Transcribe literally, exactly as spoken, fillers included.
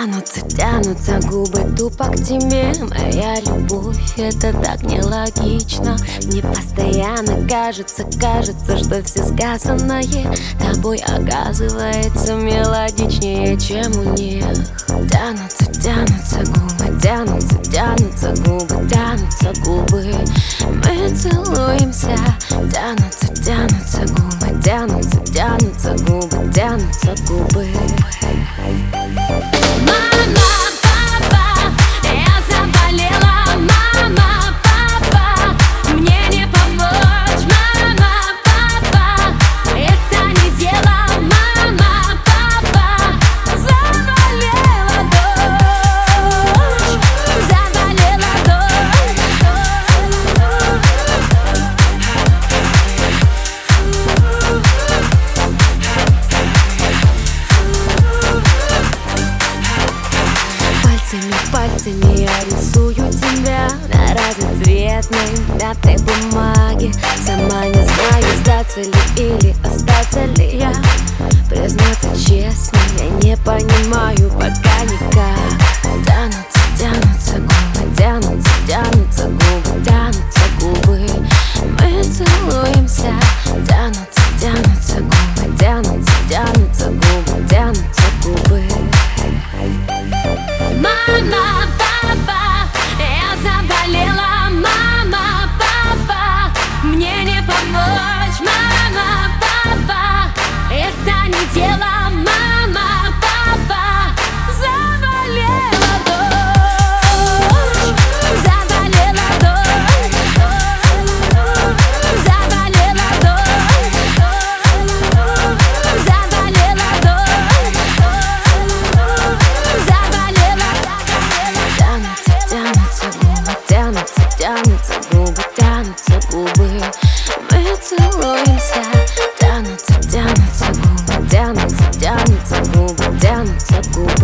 Тянутся, тянутся губы тупо к тебе. Моя любовь, это так нелогично. Мне постоянно кажется, кажется, что все сказанное тобой оказывается мелодичнее, чем у них. Тянутся, тянутся губы, тянутся, тянутся губы, тянутся губы. Мы целуемся. Тянутся, тянутся губы, тянутся, тянутся губы, тянутся губы. Мама, папа, я заболела. Мама, папа, мне не помочь. Мама, папа, это не дело. Мама, папа, заболела дочь, заболела Пальцами я рисую тебя на разноцветной мятой бумаге. Сама не знаю, сдаться ли или остаться ли я. Признаться честно, я не понимаю пока никак. Тянутся, тянутся губы, тянутся, тянутся губы, тянутся губы. Мы целуемся. Тянутся, тянутся губы, тянутся, тянутся губы, тянутся губы. Мама, папа, я заболела. Мама, папа, мне не помочь. Мама, папа, это не дело. Мама, папа, заболела дочь, заболела дочь, заболела дочь, заболела дочь, заболела. Тянутся, тянутся губы, тянутся, тянутся губы, тянутся губы. Мы целуемся. Тянутся, тянутся губы, тянутся, тянутся губы, тянутся губы.